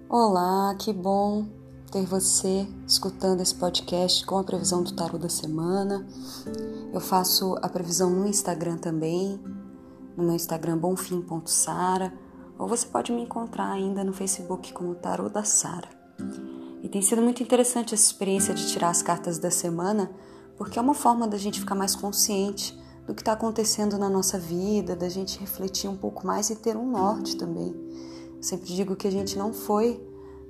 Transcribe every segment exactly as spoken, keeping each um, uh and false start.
Olá, que bom ter você escutando esse podcast com a previsão do tarô da semana. Eu faço a previsão no Instagram também, no meu Instagram bonfim ponto sara, ou você pode me encontrar ainda no Facebook como Tarô da Sara. E tem sido muito interessante essa experiência de tirar as cartas da semana, porque é uma forma da gente ficar mais consciente do que está acontecendo na nossa vida, da gente refletir um pouco mais e ter um norte também. Eu sempre digo que a gente não foi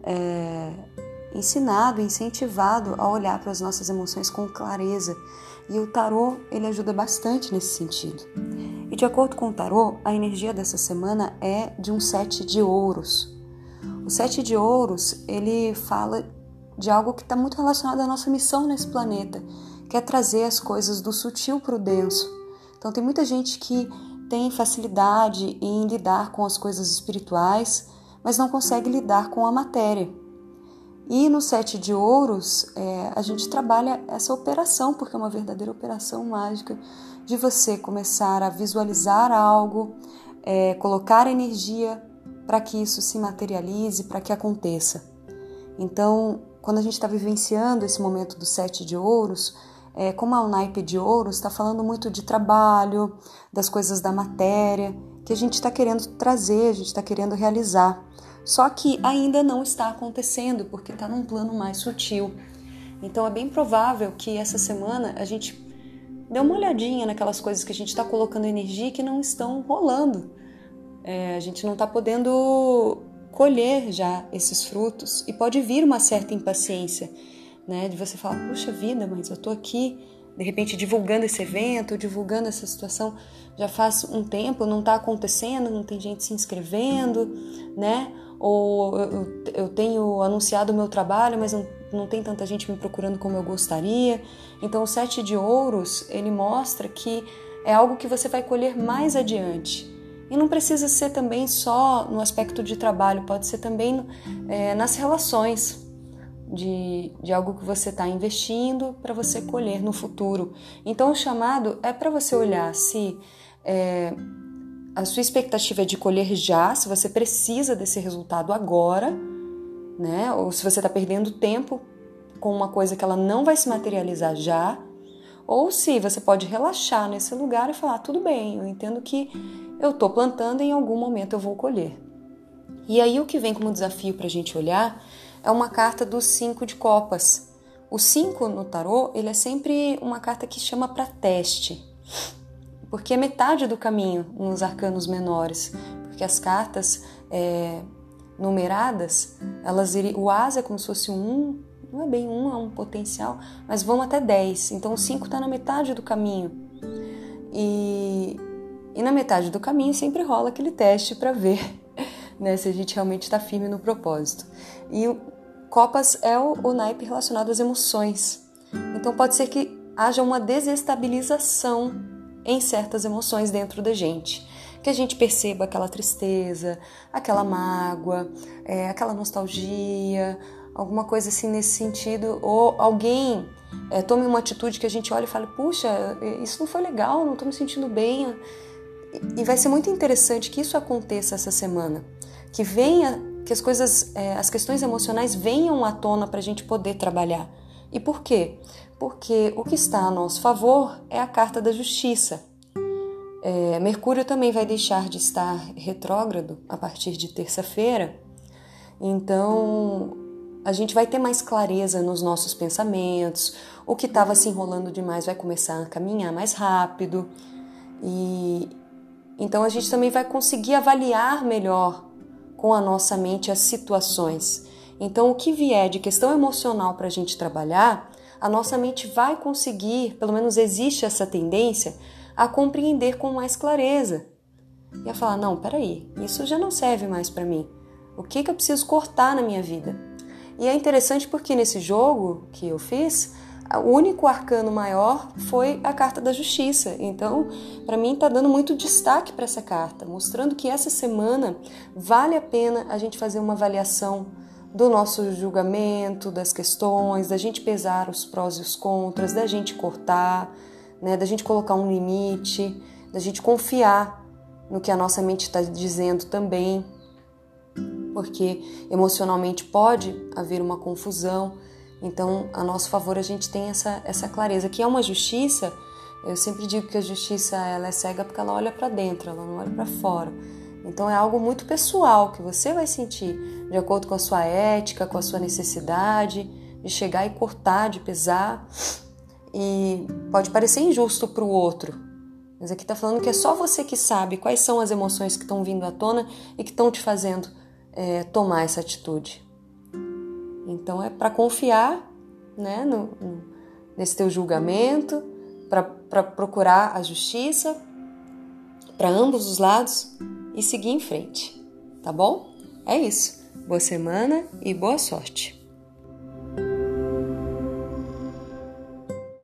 é, ensinado, incentivado a olhar para as nossas emoções com clareza. E o tarô, ele ajuda bastante nesse sentido. E de acordo com o tarô, a energia dessa semana é de um sete de ouros. O sete de ouros, ele fala de algo que está muito relacionado à nossa missão nesse planeta, que é trazer as coisas do sutil para o denso. Então tem muita gente que tem facilidade em lidar com as coisas espirituais, mas não consegue lidar com a matéria. E no sete de ouros, é, a gente trabalha essa operação, porque é uma verdadeira operação mágica, de você começar a visualizar algo, é, colocar energia para que isso se materialize, para que aconteça. Então, quando a gente está vivenciando esse momento do sete de ouros, É, como é o naipe de ouros, está falando muito de trabalho, das coisas da matéria, que a gente está querendo trazer, a gente está querendo realizar. Só que ainda não está acontecendo, porque está num plano mais sutil. Então é bem provável que essa semana a gente dê uma olhadinha naquelas coisas que a gente está colocando energia que não estão rolando. É, a gente não está podendo colher já esses frutos e pode vir uma certa impaciência, né, de você falar, puxa vida, mas eu tô aqui, de repente, divulgando esse evento, divulgando essa situação já faz um tempo, não tá acontecendo, não tem gente se inscrevendo, né, ou eu, eu tenho anunciado o meu trabalho, mas não, não tem tanta gente me procurando como eu gostaria. Então o sete de ouros, ele mostra que é algo que você vai colher mais adiante. E não precisa ser também só no aspecto de trabalho, pode ser também é, nas relações, De, de algo que você está investindo para você colher no futuro. Então o chamado é para você olhar se é, a sua expectativa é de colher já, se você precisa desse resultado agora, né? Ou se você está perdendo tempo com uma coisa que ela não vai se materializar já, ou se você pode relaxar nesse lugar e falar, tudo bem, eu entendo que eu estou plantando e em algum momento eu vou colher. E aí o que vem como desafio para a gente olhar é uma carta dos cinco de copas. O cinco no tarô, ele é sempre uma carta que chama para teste, porque é metade do caminho nos arcanos menores, porque as cartas é, numeradas, elas iriam, o asa é como se fosse um um, não é bem um, é um potencial, mas vão até dez, então o cinco está na metade do caminho. E, e na metade do caminho sempre rola aquele teste para ver, né, se a gente realmente está firme no propósito. E o Copas é o, o naipe relacionado às emoções. Então pode ser que haja uma desestabilização em certas emoções dentro da gente. Que a gente perceba aquela tristeza, aquela mágoa, é, aquela nostalgia, alguma coisa assim nesse sentido. Ou alguém é, tome uma atitude que a gente olha e fale, puxa, isso não foi legal, não estou me sentindo bem. E vai ser muito interessante que isso aconteça essa semana. Que venha, que as coisas, é, as questões emocionais venham à tona para a gente poder trabalhar. E por quê? Porque o que está a nosso favor é a carta da justiça. É, Mercúrio também vai deixar de estar retrógrado a partir de terça-feira, então a gente vai ter mais clareza nos nossos pensamentos, o que estava se enrolando demais vai começar a caminhar mais rápido, e então a gente também vai conseguir avaliar melhor com a nossa mente as situações. Então o que vier de questão emocional para a gente trabalhar, a nossa mente vai conseguir, pelo menos existe essa tendência, a compreender com mais clareza. E a falar, não, peraí, isso já não serve mais para mim. O que, que eu preciso cortar na minha vida? E é interessante porque nesse jogo que eu fiz, o único arcano maior foi a carta da justiça. Então, para mim, está dando muito destaque para essa carta, mostrando que essa semana vale a pena a gente fazer uma avaliação do nosso julgamento, das questões, da gente pesar os prós e os contras, da gente cortar, né, da gente colocar um limite, da gente confiar no que a nossa mente está dizendo também. porque emocionalmente pode haver uma confusão. Então, a nosso favor, a gente tem essa, essa clareza, que é uma justiça. Eu sempre digo que a justiça ela é cega porque ela olha para dentro, ela não olha para fora. Então, é algo muito pessoal que você vai sentir, de acordo com a sua ética, com a sua necessidade, de chegar e cortar, de pesar. E pode parecer injusto para o outro, mas aqui está falando que é só você que sabe quais são as emoções que estão vindo à tona e que estão te fazendo é, tomar essa atitude. Então é para confiar, né, no, no, nesse teu julgamento, para procurar a justiça para ambos os lados e seguir em frente, tá bom? É isso. Boa semana e boa sorte!